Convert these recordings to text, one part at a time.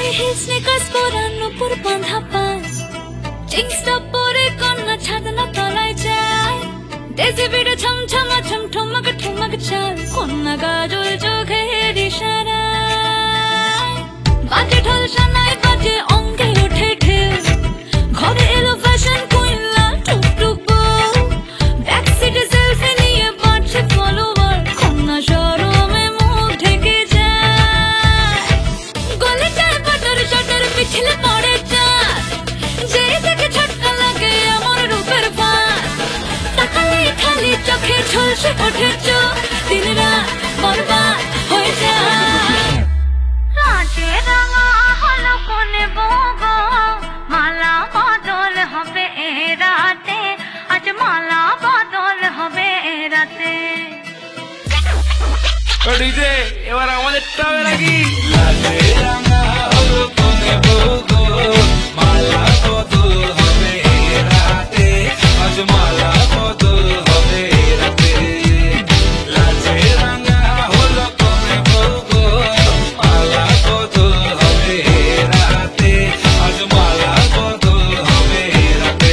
hill sneakers পরান উপর বাঁধা পায় জিন্স টপ পরে কন্যা ছাদনা তলায় যায় দেশে বিড়ে ছমছমা ছমঠমক ঠমক চাল কন্যা গাজল চোখের ইশারায় বাজে ঢোল সানায় বাজে অঙ্গে ওঠে ঢেউ ঘরে এলো ফ্যাশন কুইন লাল টুকটুক বউ ব্যাক সিটে সেলফি নিয়ে বাড়ছে ফলোয়ার কন্যা শরমে মুখ ঢেকে যায় গলে যায় বাটার শাটার পিছলে পড়ে চাঁদ যেই দেখে ঝটকা লাগে আমার রূপের ফাঁদ তাকালে খালি চোখে ঝলসে ওঠে চোখ দিন রাত বরবাদ হয়ে যায় রাতে রাঙা হলো কোনে বগো মালা বদল হবে এ রাতে আজ মালা বদল হবে এ রাতে ডিজে এবার আমাদেরটা হবে নাকি লালে রাঙা হলো কোনে বগো মালা বদল হবে এ রাতে আজ মালা বদল হবে এ রাতে লালে রাঙা হলো কোনে বগো মালা বদল হবে এ রাতে আজ মালা বদল হবে এ রাতে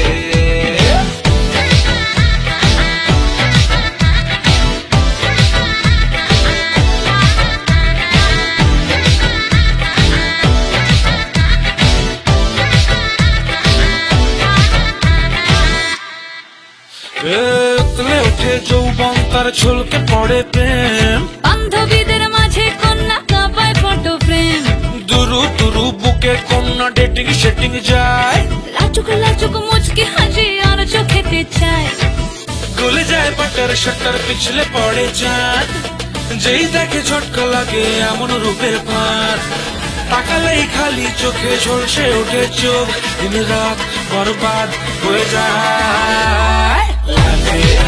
তুলে উঠে যৌবন তার ঝলকে পড়ে প্রেম বান্ধবীদের মাঝে কন্যা কাঁপায় ফটো ফ্রেম দুরু দুরু বুকে কন্যা ডেটিং সেটিং যায় লাচুক লাচুক মুচকি হাসি আর চোখেতে চায় গলে যায় বাটার শাটার পিছলে পড়ে চাঁদ যেই দেখে ঝটকা লাগে এমন রূপের ফাঁদ তাকালেই খালি চোখে ঝলসে ওঠে চোখ দিন রাত বরবাদ হয়ে যায়